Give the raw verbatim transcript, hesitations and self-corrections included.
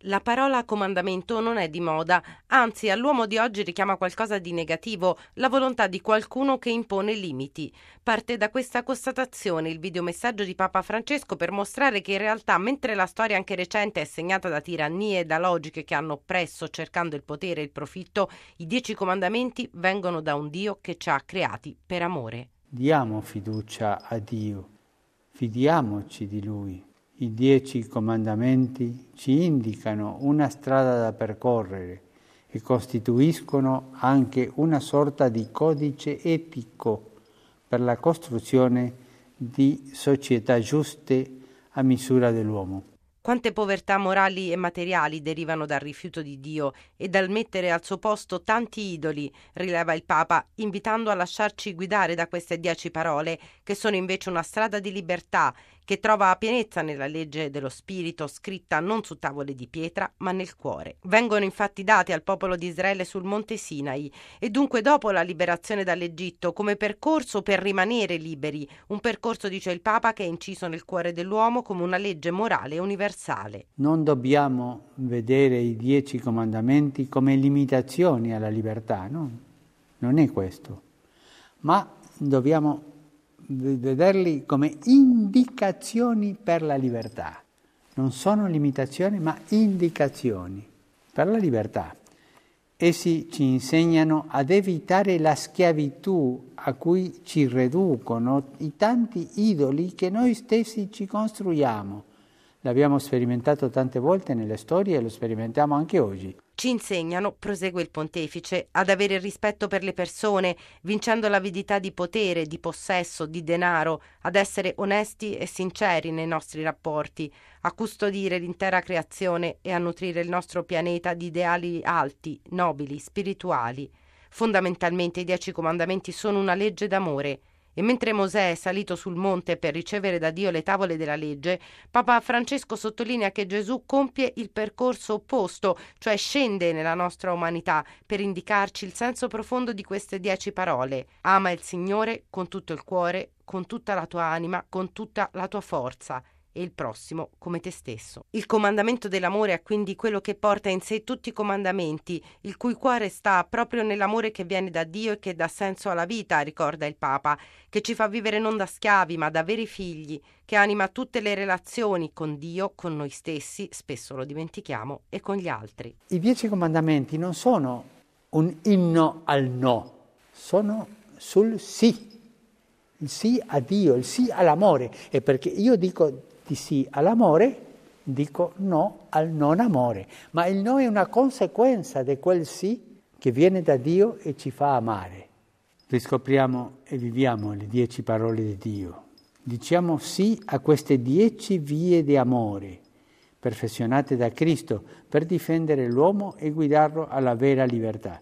La parola comandamento non è di moda, anzi all'uomo di oggi richiama qualcosa di negativo, la volontà di qualcuno che impone limiti. Parte da questa constatazione il videomessaggio di Papa Francesco per mostrare che in realtà, mentre la storia anche recente è segnata da tirannie e da logiche che hanno oppresso cercando il potere e il profitto, i dieci comandamenti vengono da un Dio che ci ha creati per amore. Diamo fiducia a Dio, fidiamoci di Lui. I dieci comandamenti ci indicano una strada da percorrere e costituiscono anche una sorta di codice etico per la costruzione di società giuste a misura dell'uomo. Quante povertà morali e materiali derivano dal rifiuto di Dio e dal mettere al suo posto tanti idoli, rileva il Papa, invitando a lasciarci guidare da queste dieci parole, che sono invece una strada di libertà, che trova pienezza nella legge dello Spirito scritta non su tavole di pietra, ma nel cuore. Vengono infatti dati al popolo di Israele sul monte Sinai e dunque dopo la liberazione dall'Egitto come percorso per rimanere liberi, un percorso, dice il Papa, che è inciso nel cuore dell'uomo come una legge morale universale. Non dobbiamo vedere i dieci comandamenti come limitazioni alla libertà, no? Non è questo, ma dobbiamo vederli come indicazioni per la libertà. Non sono limitazioni, ma indicazioni per la libertà. Essi ci insegnano ad evitare la schiavitù a cui ci riducono i tanti idoli che noi stessi ci costruiamo. L'abbiamo sperimentato tante volte nelle storie e lo sperimentiamo anche oggi. Ci insegnano, prosegue il pontefice, ad avere rispetto per le persone, vincendo l'avidità di potere, di possesso, di denaro, ad essere onesti e sinceri nei nostri rapporti, a custodire l'intera creazione e a nutrire il nostro pianeta di ideali alti, nobili, spirituali. Fondamentalmente i dieci comandamenti sono una legge d'amore. E mentre Mosè è salito sul monte per ricevere da Dio le tavole della legge, Papa Francesco sottolinea che Gesù compie il percorso opposto, cioè scende nella nostra umanità per indicarci il senso profondo di queste dieci parole. Ama il Signore con tutto il cuore, con tutta la tua anima, con tutta la tua forza, e il prossimo come te stesso. Il comandamento dell'amore è quindi quello che porta in sé tutti i comandamenti, il cui cuore sta proprio nell'amore che viene da Dio e che dà senso alla vita, ricorda il Papa, che ci fa vivere non da schiavi ma da veri figli, che anima tutte le relazioni con Dio, con noi stessi, spesso lo dimentichiamo, e con gli altri. I dieci comandamenti non sono un inno al no, sono sul sì, il sì a Dio, il sì all'amore, e perché io dico di sì all'amore, dico no al non amore, ma il no è una conseguenza di quel sì che viene da Dio e ci fa amare. Riscopriamo e viviamo le dieci parole di Dio. Diciamo sì a queste dieci vie di amore, perfezionate da Cristo, per difendere l'uomo e guidarlo alla vera libertà.